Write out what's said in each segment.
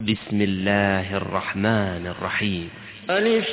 بسم الله الرحمن الرحيم. ألف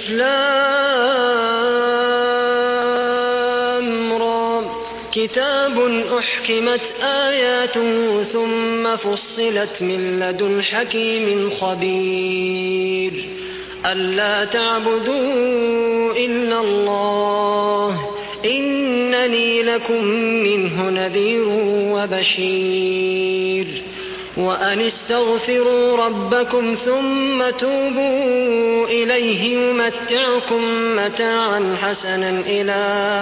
لام را كتاب أحكمت آياته ثم فصلت من لدن حكيم خبير ألا تعبدوا إلا الله إنني لكم منه نذير وبشير وأن استغفروا ربكم ثم توبوا إليه يمتعكم متاعا حسنا إلى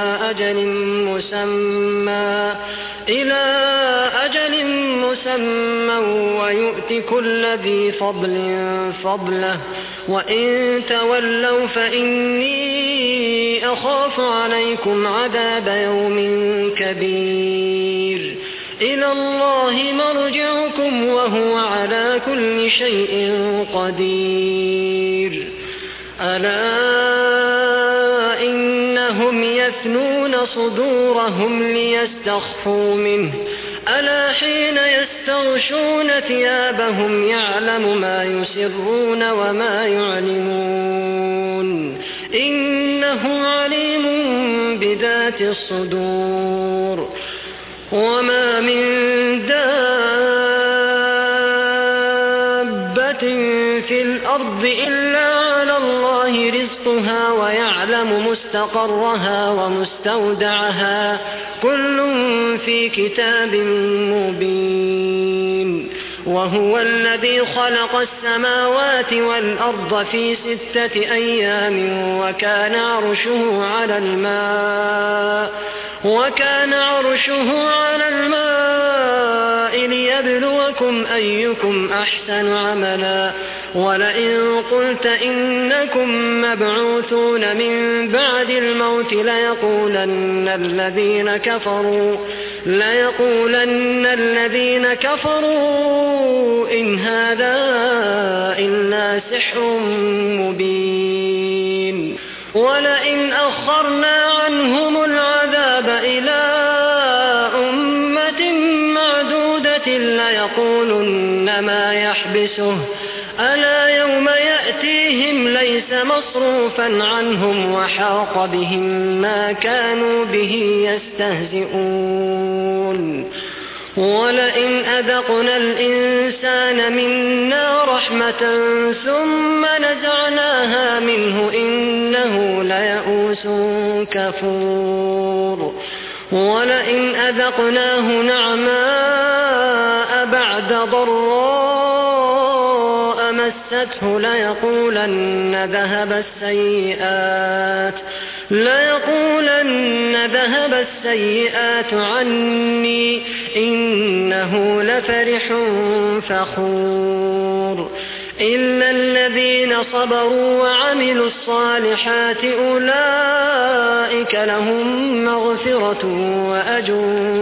أجل مسمى ويؤت كل ذي فضل فضله وإن تولوا فإني أخاف عليكم عذاب يوم كبير إلى الله مرجعكم وهو على كل شيء قدير ألا إنهم يثنون صدورهم ليستخفوا منه ألا حين يستغشون ثيابهم يعلم ما يسرون وما يعلنون إنه عليم بذات الصدور وما من دابة في الأرض إلا على الله رزقها ويعلم مستقرها ومستودعها كل في كتاب مبين وهو الذي خلق السماوات والأرض في 6 أيام وكان عرشه على الماء ليبلوكم أيكم أحسن عملا ولئن قلت إنكم مبعوثون من بعد الموت ليقولن الذين كفروا إن هذا إلا سحر مبين ولئن أخرنا عنهم العذاب إلى أمة معدودة ليقولن ما يحبسه ألا يوم يأتيهم ليس مصروفا عنهم وحاق بهم ما كانوا به يستهزئون ولئن أذقنا الإنسان منا رحمة ثم نزعناها منه إنه ليئوس كفور ولئن أذقناه نعماء بعد ضراء مسته ليقولن ذهب السيئات عني إنه لفرح فخور إلا الذين صبروا وعملوا الصالحات أولئك لهم مغفرة وأجر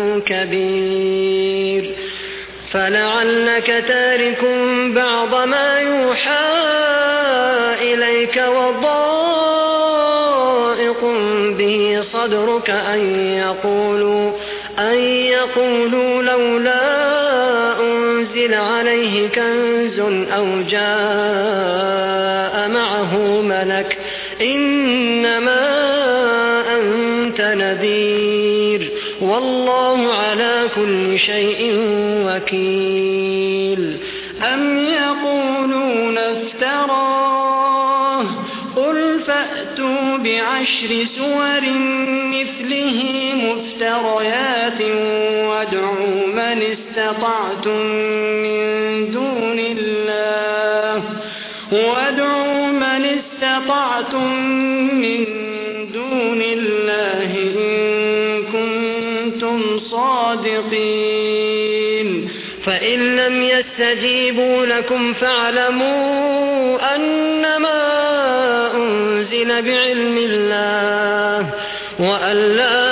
كبير فلعلك تارك بعض ما يوحى إليك وضائق به صدرك أن يقولوا لولا أنزل عليه كنز أو جاء معه ملك إنما أنت نذير والله على كل شيء وكيل أم يقولون افتراه قل فأتوا ب10 سور مثله مفتريات وادعوا من استطعتم من دون الله إن كنتم صادقين فإن لم يستجيبوا لكم فاعلموا أنما أنزل بعلم الله وأن لا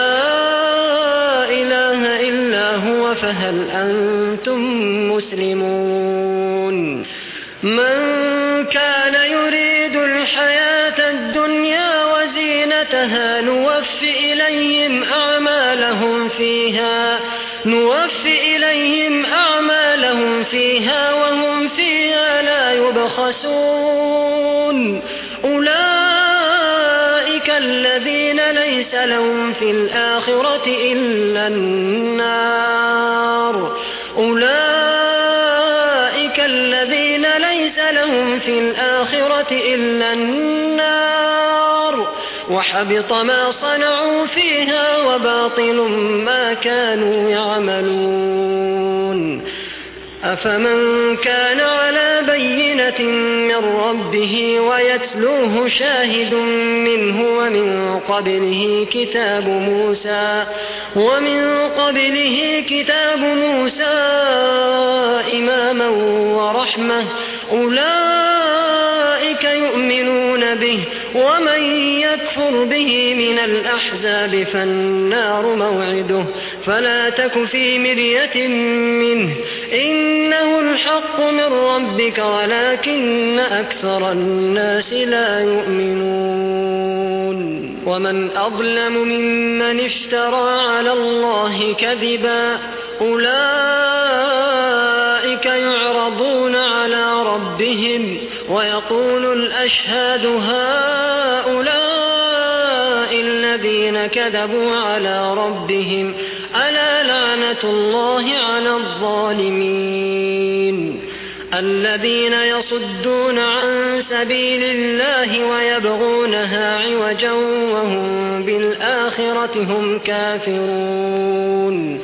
إله إلا هو فهل أنتم مسلمون من كان يريد الحياة الدنيا وزينتها نوفي إليهم أعمالهم فيها وهم فيها لا يبخسون أولئك الذين ليس لهم في الآخرة إلا النار أولئك الذين ليس لهم في الآخرة إلا النار وحبط ما صنعوا فيها وباطل ما كانوا يعملون أفمن كان على بينة من ربه ويتلوه شاهد منه ومن قبله كتاب موسى إماما ورحمة أولئك يؤمنون به ومن يكفر به من الأحزاب فالنار موعده فلا تك في مرية منه إنه الحق من ربك ولكن أكثر الناس لا يؤمنون ومن أظلم ممن افترى على الله كذبا أولئك يعرضون على ربهم ويقول الأشهاد هؤلاء الذين كذبوا على ربهم ألا لعنة الله على الظالمين الذين يصدون عن سبيل الله ويبغونها عوجا وهم بالآخرة هم كافرون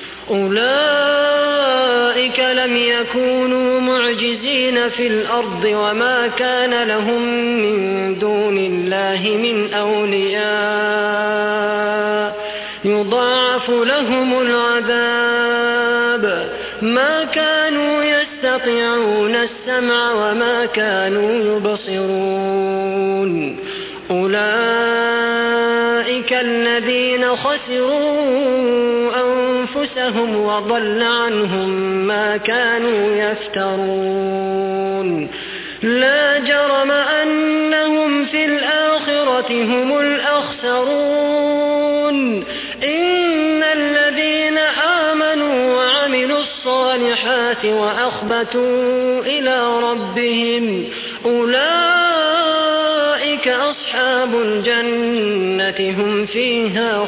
أولئك لم يكونوا معجزين في الأرض وما كان لهم من دون الله من أولياء يضاعف لهم العذاب ما كانوا يستطيعون السمع وما كانوا يبصرون أولئك الذين خسروا أنفسهم وضل عنهم ما كانوا يفترون لا جرم أنهم في الآخرة هم الأخسرون إن الذين آمنوا وعملوا الصالحات وأخبتوا إلى ربهم أولئك أصحاب الجنة هم فيها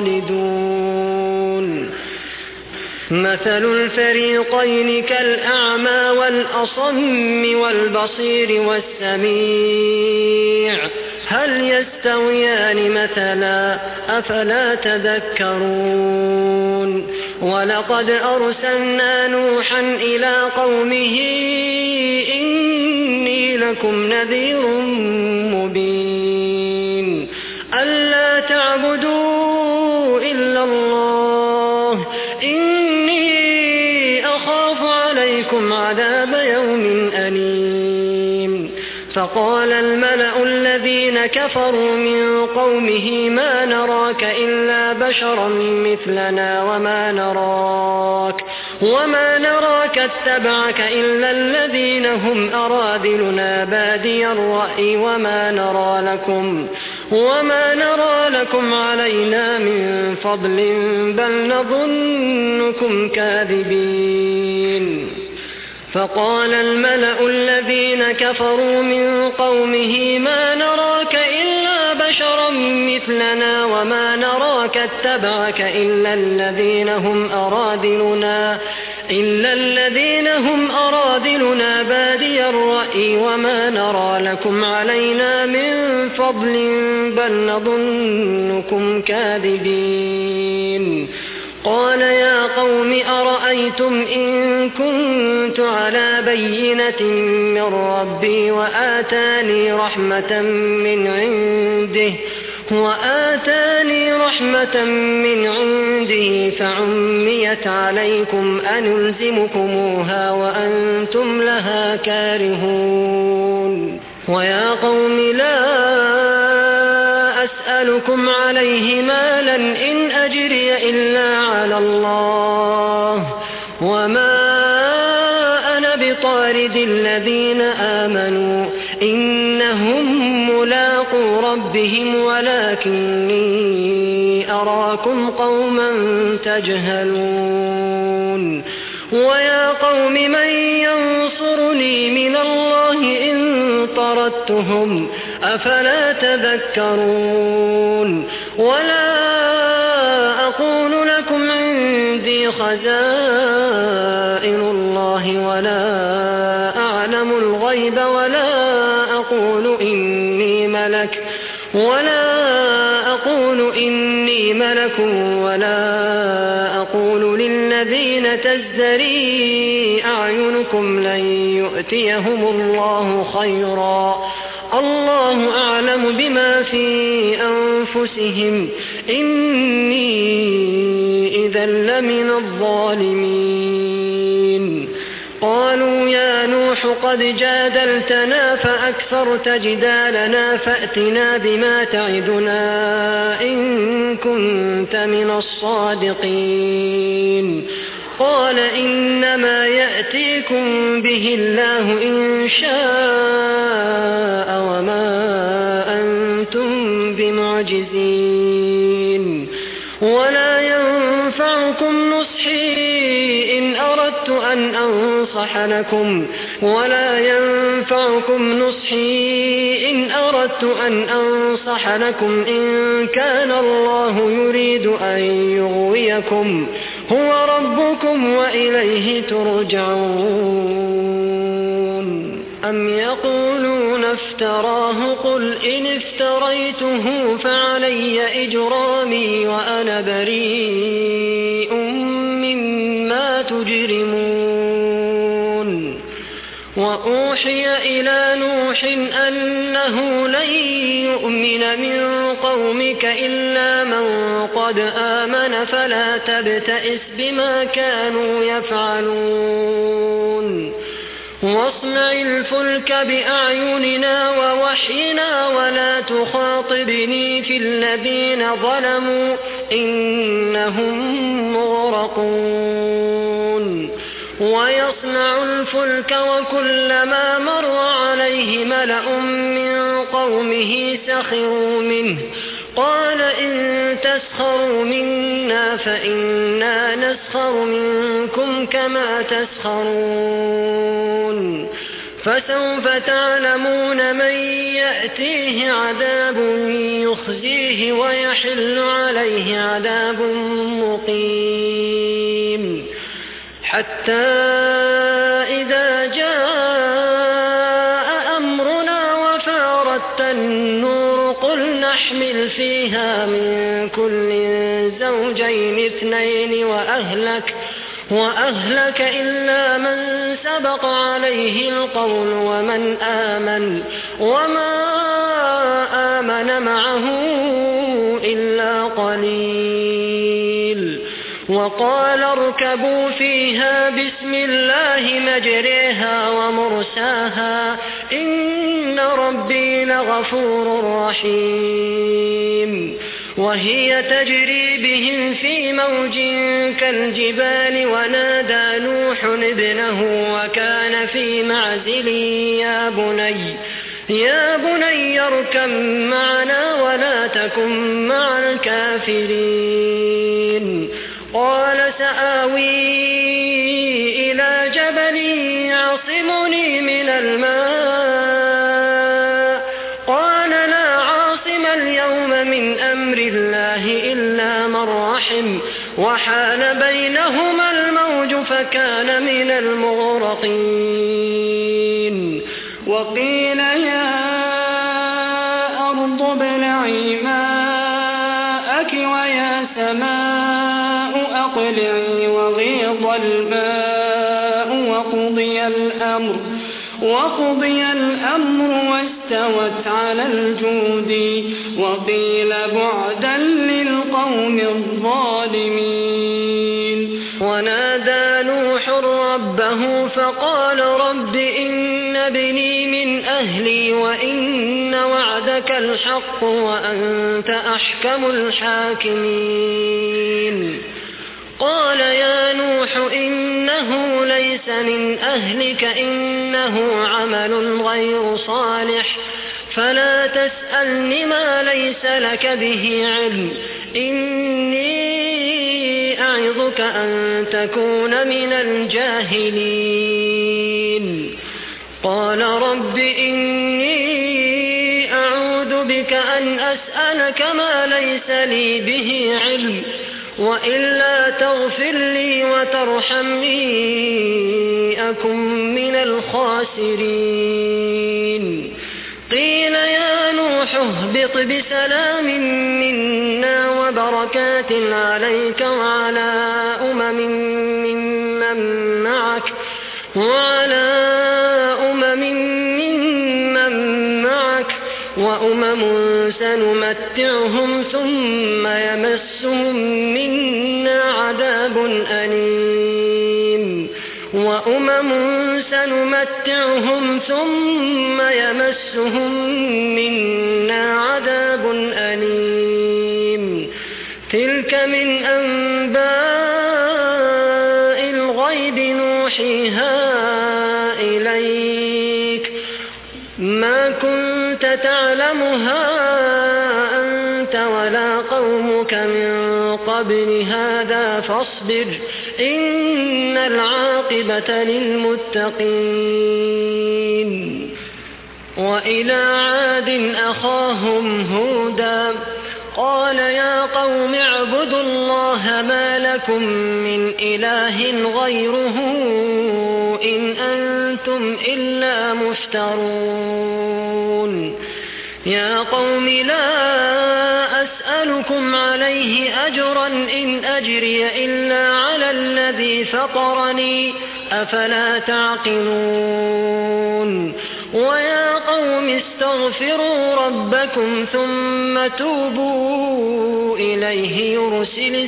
خالدون مثل الفريقين كالأعمى والأصم والبصير والسميع هل يستويان مثلا أفلا تذكرون ولقد أرسلنا نوحا إلى قومه إني لكم نذير مبين ألا تعبدوا إلا الله إني أخاف عليكم عذاب يوم أليم فقال الملأ الذين كفروا من قومه ما نراك إلا بشرا مثلنا وما نراك اتبعك إلا الذين هم أراذلنا بادي الرأي وما نرى لكم علينا من فضل بل نظنكم كاذبين فقال الملأ الذين كفروا من قومه ما نراك إلا بشرا مثلنا وما نراك اتبعك إلا الذين هم أراذلنا بادي الرأي وما نرى لكم علينا من فضل بل نظنكم كاذبين قال يا قوم أرأيتم إن كنت على بينة من ربي وآتاني رحمة من عنده فعميت عليكم أنلزمكموها وأنتم لها كارهون ويا قوم لا أسألكم عليه مالا إن أجري إلا على الله وما أنا بطارد الذين آمنوا إنهم ملاقو ربهم ولكني أراكم قوما تجهلون ويا قوم من ينصرني من الله طردتهم أفلا تذكرون ولا أقول لكم عندي خزائن الله ولا أعلم الغيب ولا أقول إني ملك ولا أقول للذين تزدري أعينكم لن يؤتيهم الله خيرا الله أعلم بما في أنفسهم إني إذا لمن الظالمين قالوا يا نوح قد جادلتنا فأكثرت جدالنا فأتنا بما تعدنا إن كنت من الصادقين قال إنما يأتيكم به الله إن شاء وما أنتم بمعجزين ولا ينفعكم نصحي إن أردت أن أنصح لكم إن كان الله يريد أن يغويكم هو ربكم وإليه ترجعون أم يقولون افتراه قل إن افتريته فعلي إجرامي وأنا بريء مما تجرمون وأوحي إلى نوح أنه لن يؤمن من قومك إلا من قد آمن فلا تبتئس بما كانوا يفعلون واصنع الفلك بأعيننا ووحينا ولا تخاطبني في الذين ظلموا إنهم مغرقون ويصنع الفلك وكلما مر عليه ملأ من قومه سخروا منه قال إن تسخروا منا فإنا نسخر منكم كما تسخرون فسوف تعلمون من يأتيه عذاب يخزيه ويحل عليه عذاب مقيم حتى إذا جاء أمرنا وفارت النور قل نحمل فيها من كل زوجين اثنين وأهلك إلا من سبق عليه القول ومن آمن وما آمن معه إلا قليل وقال اركبوا فيها بسم الله مجريها ومرساها إن ربي لغفور رحيم وهي تجري بهم في موج كالجبال ونادى نوح ابنه وكان في معزل يا بني اركب معنا ولا تكن مع الكافرين قال سآوي إلى جبل يعصمني من الماء قال لا عاصم اليوم من أمر الله إلا من رحم وحال بينهما الموج فكان من المغرقين وقيل يا أرض ابلعي ماءك ويا سماء أقلعي وغيض الماء وقضي الأمر واستوت على الجود وقيل بعدا للقوم الظالمين ونادى نوح ربه فقال رب إن ابني من أهلي وإن وعدك الحق وأنت أحكم الحاكمين قال يا نوح إنه ليس من أهلك إنه عمل غير صالح فلا تسألني ما ليس لك به علم إني أعظك أن تكون من الجاهلين قال رب إني أعوذ بك أن أسألك ما ليس لي به علم وإلا تغفر لي وترحمني أكن من الخاسرين. قيل يا نوح اهبط بسلام منا وبركات عليك وعلى أمم ممن معك وأمم سنمتعهم ثم يمسهم منا عذاب أليم. تلك من أنباء الغيب نوحيها إليك ما كنت تعلمها أنت ولا قومك من قبل هذا فاصبر إن العاقبة للمتقين. وإلى عاد أخاهم هودا قال يا قوم اعبدوا الله ما لكم من إله غيره إن أنتم إلا مفترون. يا قوم لا أسألكم عليه أجرا إن أجري إلا على الذي فطرني أفلا تعقلون. ويا قوم استغفروا ربكم ثم توبوا إليه يرسل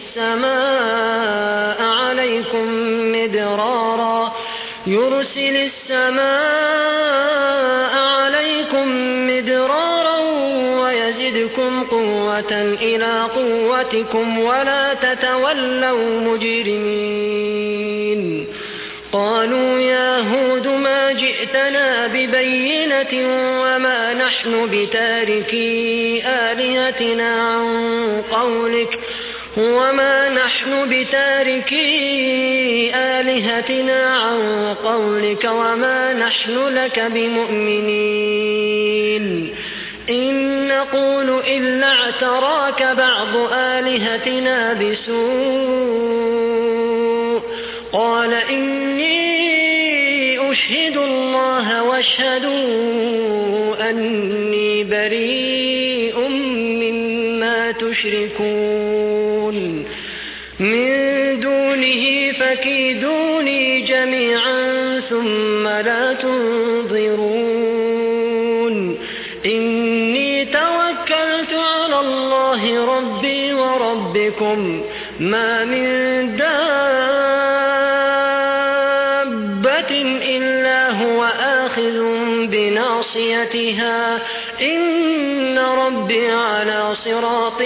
السماء عليكم مدرارا ويزدكم قوة إلى قوتكم ولا تتولوا مجرمين. قالوا يا هود ما جئتنا ببينة وما نحن بتاركي آلهتنا عن قولك وما نحن لك بمؤمنين. إن نقول إلا اعتراك بعض آلهتنا بسوء. قال إني أشهد الله واشهدوا أني بريء مما تشركون من دونه فكيدوني جميعا ثم لا تنظرون. إني توكلت على الله ربي وربكم ما من دابة إلا هو آخذ بناصيتها إن ربي على صراط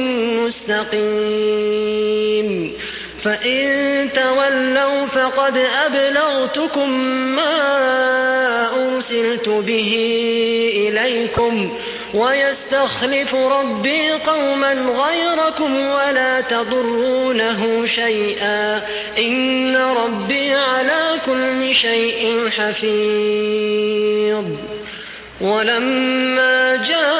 مستقيم. فإن تولوا فقد أبلغتكم ما أرسلت به إليكم ويستخلف ربي قوما غيركم ولا تضرونه شيئا إن ربي على كل شيء حفيظ. ولما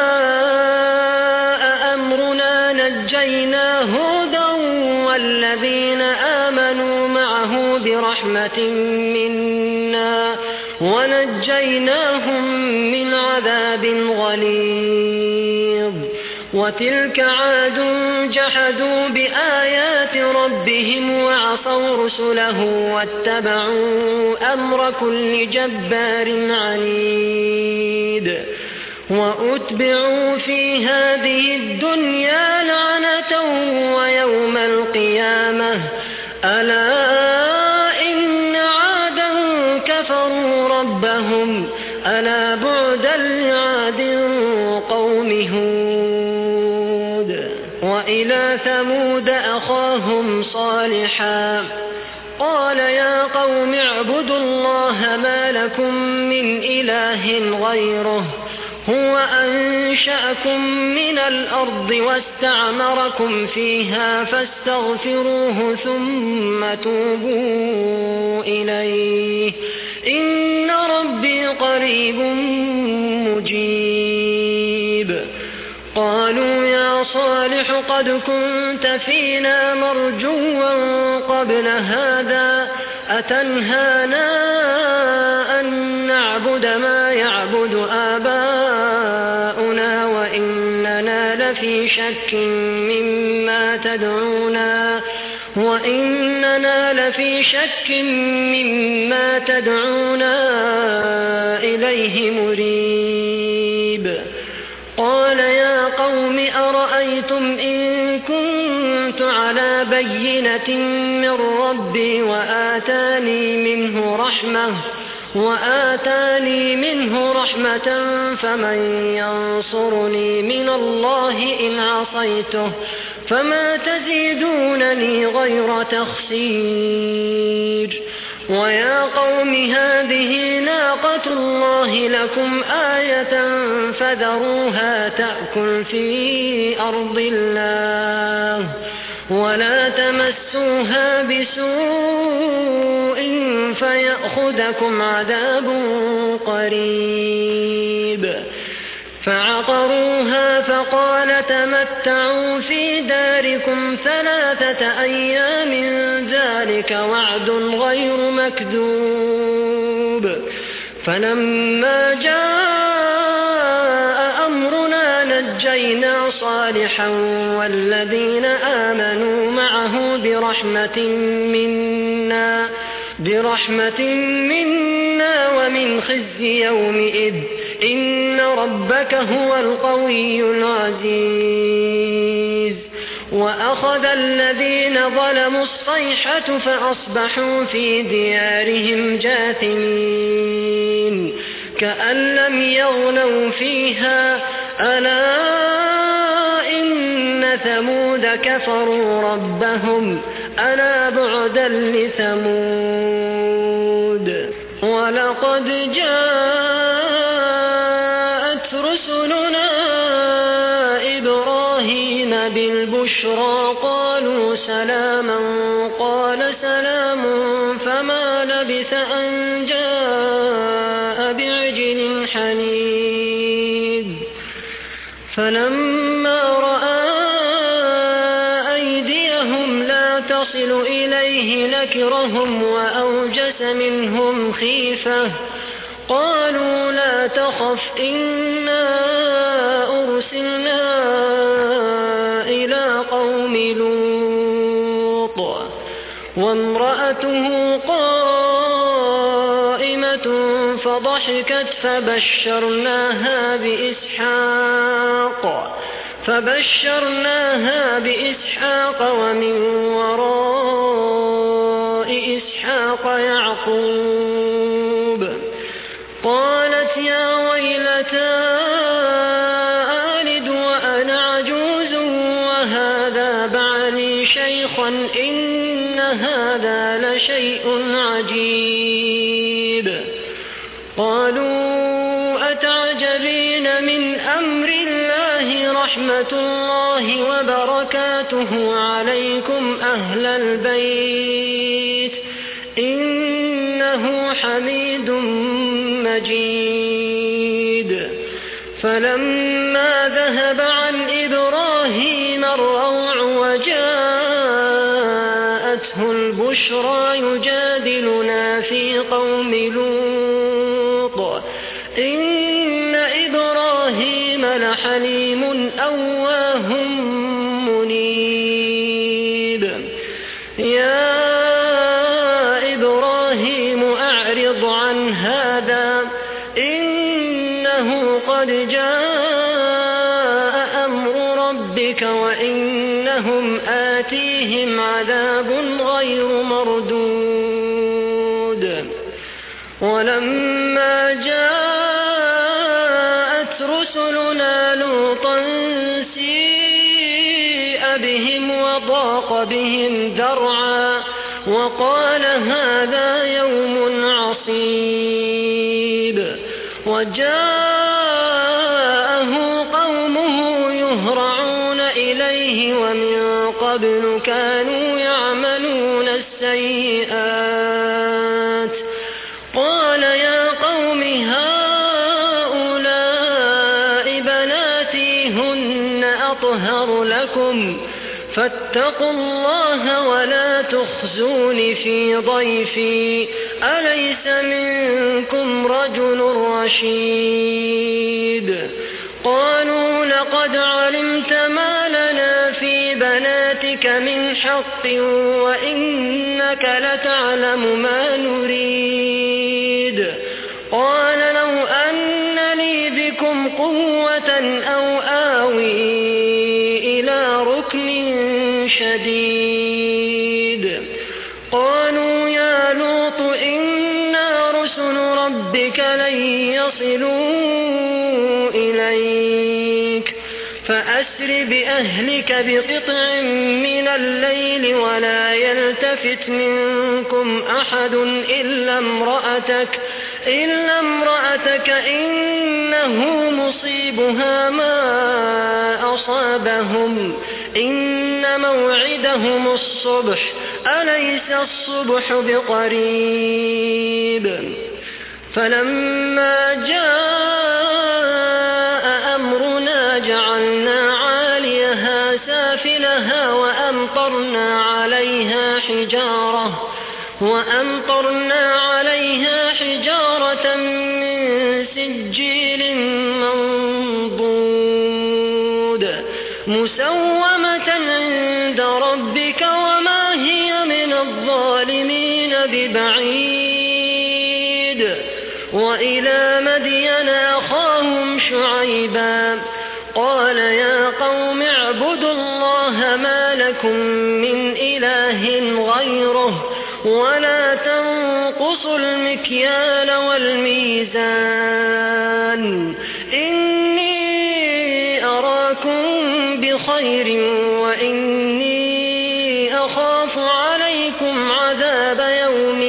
جاء أمرنا نجينا هودا والذين آمنوا معه برحمة منا ونجيناهم من عذاب غليظ. وتلك عاد جحدوا بآيات ربهم وعصوا رسله واتبعوا أمر كل جبار عنيد. وأتبعوا في هذه الدنيا لعنة ويوم القيامة ألا إن عادا كفروا ربهم ألا بعدا لعاد قوم هود. وإلى ثمود أخاهم صالحا قال يا قوم اعبدوا الله ما لكم من إله غيره هو أنشأكم من الأرض واستعمركم فيها فاستغفروه ثم توبوا إليه إن ربي قريب مجيب. قالوا يا صالح قد كنت فينا مرجوا قبل هذا أتنهانا أن نعبد ما يعبد آباؤنا وإننا لفي شك مما تدعونا إليه مريب. قال يا قوم أرأيتم إن كنت على بينة من ربي وآتاني منه رحمة فمن ينصرني من الله إن عصيته فما تزيدونني غير تخسير. ويا قوم هذه ناقة الله لكم آية فذروها تأكل في أرض الله ولا تمسوها بسوء فيأخذكم عذاب قريب. فعقروها فقال تمتعوا في داركم 3 أيام ذلك وعد غير مكذوب. فلما جاء أمرنا نجينا صالحا والذين آمنوا معه برحمة منا ومن خزي يومئذ إن ربك هو القوي العزيز. وأخذ الذين ظلموا الصيحة فأصبحوا في ديارهم جاثمين كأن لم يغنوا فيها ألا إن ثمود كفروا ربهم ألا بعدا لثمود. ولقد جاءت رسلنا إبراهيم بالبشرى قالوا سلاما قال سلام فما لبث أن جاء بعجل حنيذ. فلما رأى أيديهم لا تصل إليه نكرهم وأوجس منهم خيفة قالوا لا تخف إنا أرسلنا إلى قوم لوط وامرأته قائمة فضحكت فبشرناها بإسحاق ومن وراء إسحاق يعقوب. قالت يا ويلتى ألد وأنا عجوز وهذا بعلي شيخا إن هذا لشيء عجيب. قالوا أتعجبين من أمر الله رحمة الله وبركاته عليكم أهل البيت إنه حميد مجيد. فلما ذهب عن إبراهيم الروع وجاءته البشرى يجادلنا في قوم لوط إن إبراهيم لحليم أواه منيب. يا إبراهيم أعرض عن هذا إنه قد جاء أمر ربك وإنهم آتيهم عذاب غير مردود. ولما جاءت رسلنا لوطا سيء بهم وضاق بهم ذرعا وقال هذا يوم عصيب. وجاءه قومه يهرعون إليه ومن قبل كانوا يعملون السيئات. قال أطهر لكم فاتقوا الله ولا تخزون في ضيفي أليس منكم رجل رشيد قالوا لقد علمت ما لنا في بناتك من حق وإنك لتعلم ما نريد قال لو أن لي بكم قوة أو آوي إلى ركن شديد قالوا يا لوط إنا رسل ربك لن يصلوا إليك فأسر بأهلك بقطع من الليل ولا يلتفت منكم أحد إلا امرأتك إنه مصيبها ما أصابهم إن موعدهم الصبح أليس الصبح بقريب فلما جاء أمرنا جعلنا عاليها سافلها وأمطرنا عليها حجارة من سجيل منضود مسومة عند ربك وما هي من الظالمين ببعيد وإلى مدين أخاهم شعيبا قال يا قوم اعبدوا الله ما لكم من إله غيره ولا تنقصوا المكيال والميزان إني أراكم بخير وإني أخاف عليكم عذاب يوم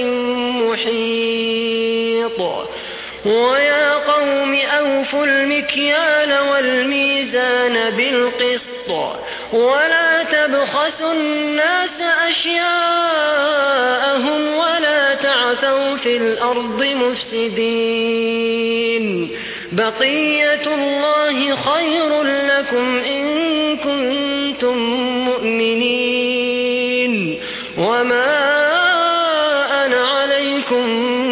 محيط ويا قوم أوفوا المكيال والميزان بالقسط ولا تبخسوا الناس أشياءهم ولا تعثوا في الأرض مفسدين بقية الله خير لكم إن كنتم مؤمنين وما أنا عليكم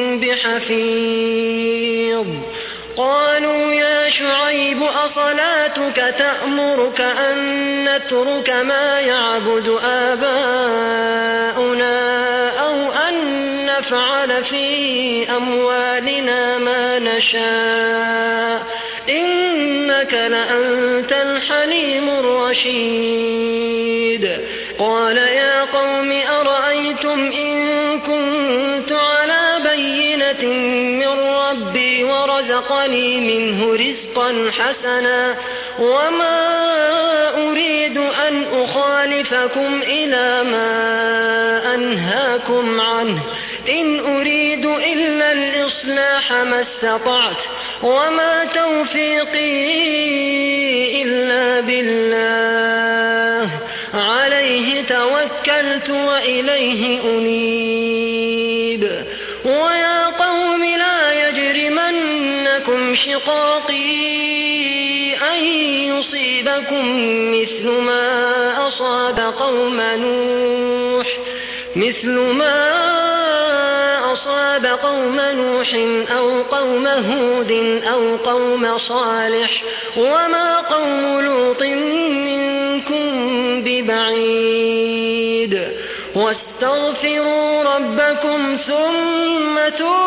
بحفيظ قالوا يا شعيب أصلاتك تأمرك أن نترك ما يعبد آباؤنا أو أن نفعل في أموالنا ما نشاء إنك لأنت الحليم الرشيد قال يا قوم أرأيتم إن كنت على بينة من ربي ورزقني منه رزقا حسنا وما أريد أن أخالفكم إلى ما أنهاكم عنه إن أريد إلا الإصلاح ما استطعت وما توفيقي إلا بالله عليه توكلت وإليه أنيب ويا قوم لا يجرمنكم شقاقي أن يصيبكم مثل ما أصاب قوم نوح أو قوم هود أو قوم صالح وما قوم لوط منكم ببعيد واستغفروا ربكم ثم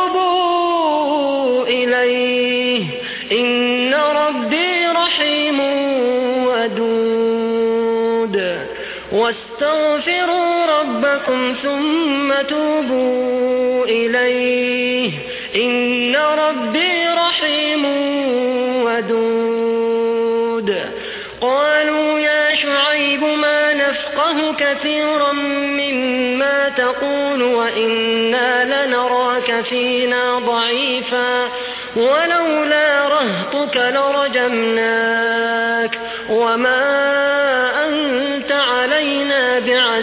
توبوا إليه إن ربي رحيم ودود واستغفروا ربكم ثم توبوا إليه إن ربي رحيم ودود قالوا يا شعيب ما نفقه كثيرا مما تقول وإنا لنراك فينا ضعيفا ولولا رهطك لرجمناك وما أنت علينا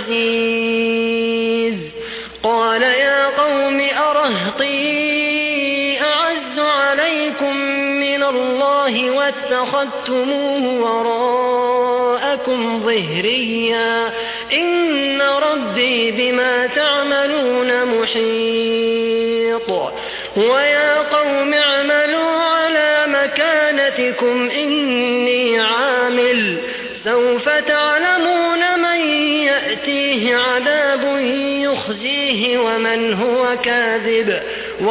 بعزيز قال يا قوم أرهطي أعز عليكم من الله واتخذتموه لكم ظهريا إن ربي بما تعملون محيط ويا قوم اعملوا على مكانتكم إني عامل سوف تعلمون من يأتيه عذاب يخزيه ومن هو كاذب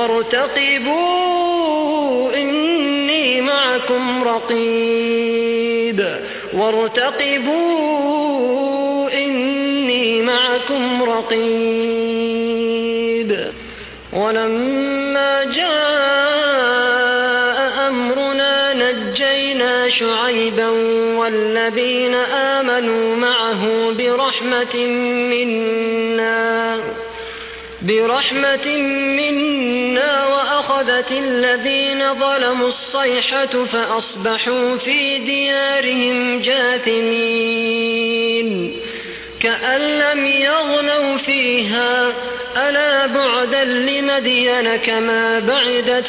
وارتقبوا إني معكم رقيب ولما جاء أمرنا نجينا شعيبا والذين آمنوا معه برحمة منا وأخذت الذين ظلموا الصيحة فأصبحوا في ديارهم جاثمين كأن لم يغنوا فيها ألا بعدا لمدين كما بعدت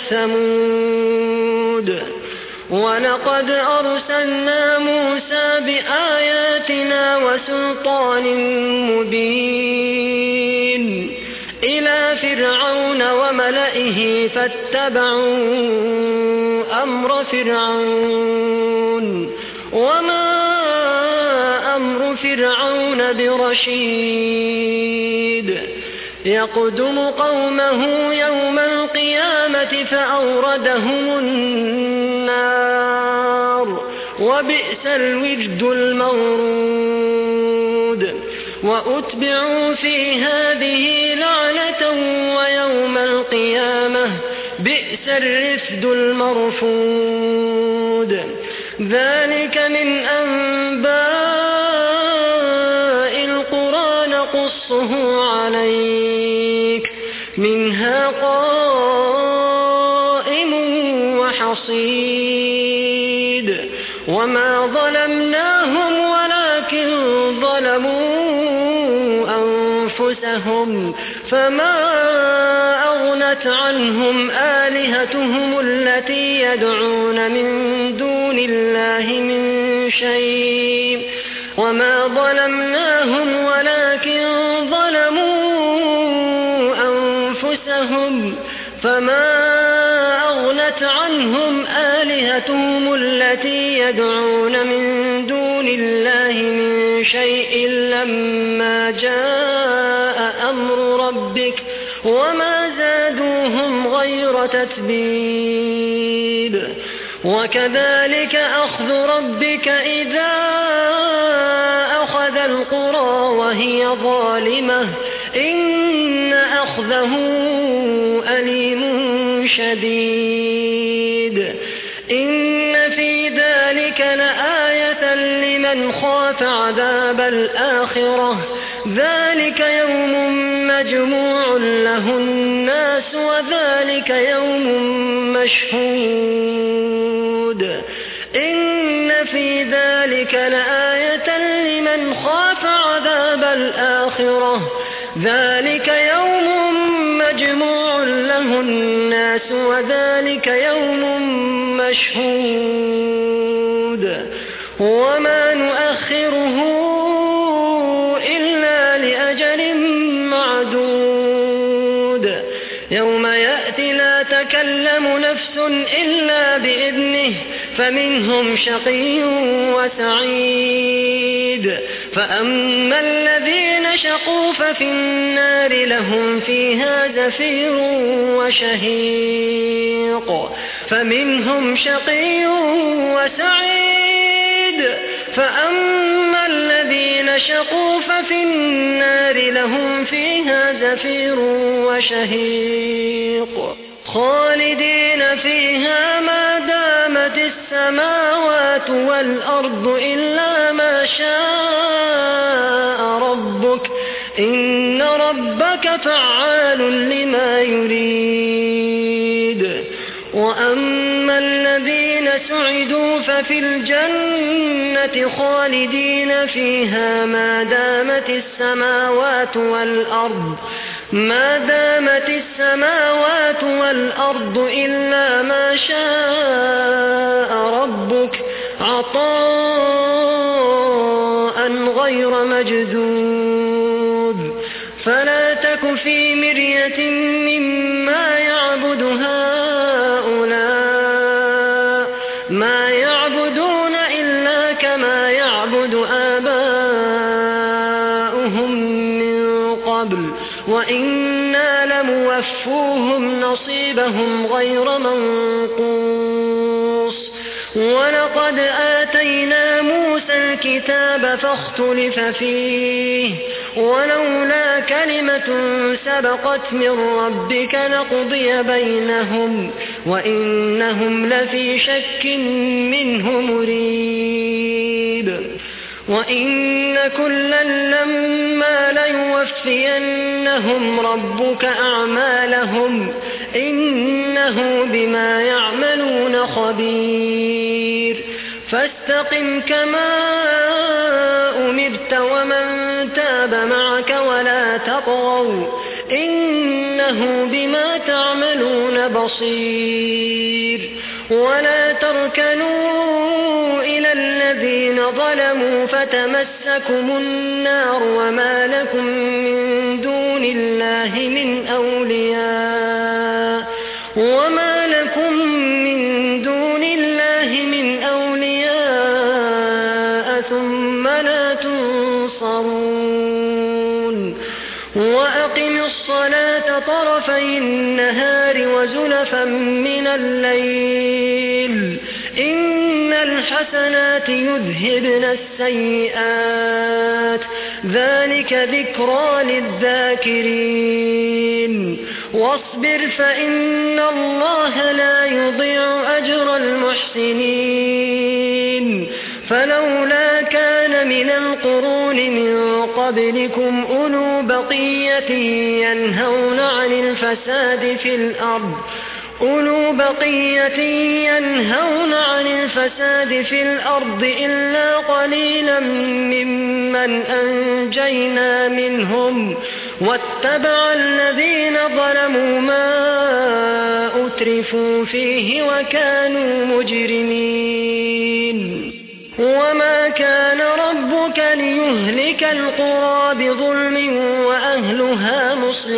ثمود ولقد أرسلنا موسى بآياتنا وسلطان مبين إلى فرعون وملئه فاتبعوا أمر فرعون وما أمر فرعون برشيد يقدم قومه يوم القيامة فأوردهم النار وبئس الورد المورود وأتبعوا في هذه لعنة ويوم القيامة بئس الرفد المرفود ذلك من أنباء القرى نقصه عليك منها قائم وحصيد وما ظلمناهم ولكن ظلموا أنفسهم فما أغنت عنهم آلهتهم التي يدعون من دون الله من شيء وما ظلمناهم ولكن ظلموا أنفسهم فما أغنت عنهم آلهتهم التي يدعون من دون الله من شيء لما جاء أمر ربك وما زادوهم غير تتبيب وكذلك أخذ ربك إذا أخذ القرى وهي ظالمة إن أخذه أليم شديد إن في ذلك لآية لمن خاف عذاب الآخرة ذلك يوم مجموع له الناس وذلك يوم مشهود إن في ذلك لآية لمن خاف عذاب الآخرة ذلك يوم مجموع له الناس وذلك يوم مشهود وما نؤخره إلا لأجل معدود يوم يأتي لا تكلم نفس إلا بإذنه فمنهم شقي وسعيد فأما الذين شقوا ففي النار لهم فيها زفير وشهيق فمنهم شقي وسعيد فأما الذين شقوا ففي النار لهم فيها زفير وشهيق خالدين فيها ما دامت السماوات والأرض إلا ما شاء ربك إن ربك فعال لما يريد وأما الذين سعدوا ففي الجنة خالدين فيها ما دامت السماوات والأرض إلا ما شاء ربك عطاء مجذوذ فلا تك في مرية مما يعبد هؤلاء ما يعبدون إلا كما يعبد آباؤهم من قبل وإنا لموفوهم نصيبهم غير منقوص ولقد آتينا موسى الكتاب فاختلف فيه ولولا كلمة سبقت من ربك لقضي بينهم وإنهم لفي شك منه مريب وإن كلا لما ليوفينهم ربك أعمالهم إنه بما يعملون خبير فاستقم كما أمرت ومن تاب معك ولا تطغوا إنه بما تعملون بصير ولا تركنوا إلى الذين ظلموا فتمسكم النار وما لكم من دون الله من أولياء ثم لا تنصرون وأقم الصلاة طرفي النهار وزلفا من الليل إن الحسنات يذهبن السيئات ذلك ذكرى للذاكرين واصبر فإن الله لا يضيع أجر المحسنين فلولا كان من القرون من قبلكم أولو بقية ينهون عن الفساد في الأرض إلا قليلا ممن أنجينا منهم واتبع الذين ظلموا ما أترفوا فيه وكانوا مجرمين وما كان ربك ليهلك القرى بظلم وأهلها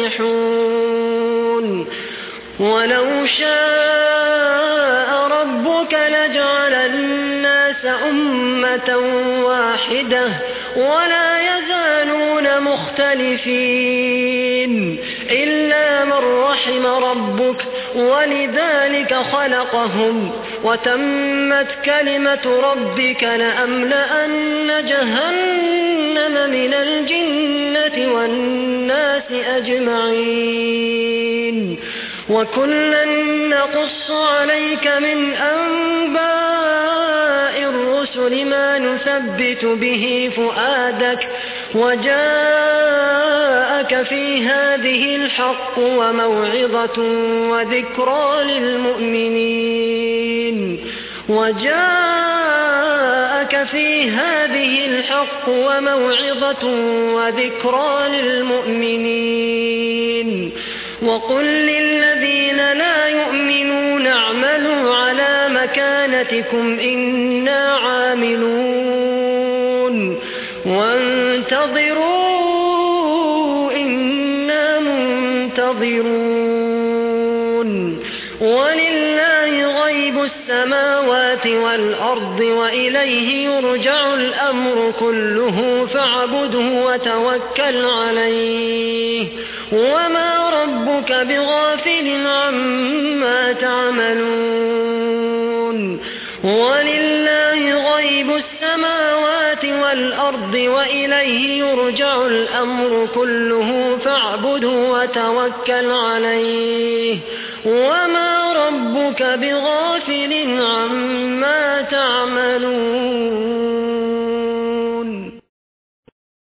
مصلحون ولو شاء ربك لجعل الناس أمة واحدة ولا يزالون مختلفين إلا من رحم ربك ولذلك خلقهم وتمت كلمة ربك لأملأن جهنم من الجنة والناس أجمعين وكلا نقص عليك من أنباء الرسل ما نثبت به فؤادك وجاءك في هذه الحق وموعظة وذكرى للمؤمنين وقل للذين لا يؤمنون اعملوا على مكانتكم إنا عاملون وانتظروا إنا منتظرون ولله غيب السماوات والأرض وإليه يرجع الأمر كله فاعبده وتوكل عليه وما ربك بغافل عما تعملون ولله غيب السماوات والأرض وإليه يرجع الأمر كله فاعبده وتوكل عليه وما ربك بغافل عما تعملون